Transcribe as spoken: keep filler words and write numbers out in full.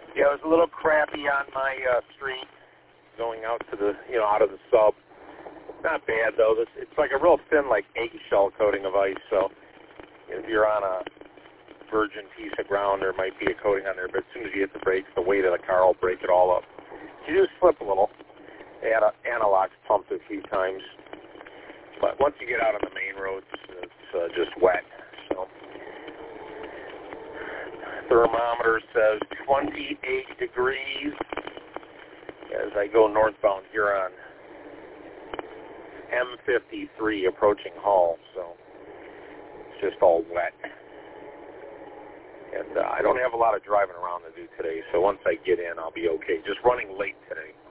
Yeah, it was a little crappy on my uh, street going out to the, you know, out of the sub. Not bad, though. This, it's like a real thin, like, eggshell coating of ice, so if you're on a virgin piece of ground, there might be a coating on there, but as soon as you hit the brakes, the weight of the car will break it all up. You do slip a little. They had analogs pumped a few times, but once you get out on the main roads, it's uh, just wet. So thermometer says twenty-eight degrees as I go northbound here on M fifty-three approaching Hall, so it's just all wet. And uh, I don't have a lot of driving around to do today, so once I get in, I'll be okay. Just running late today.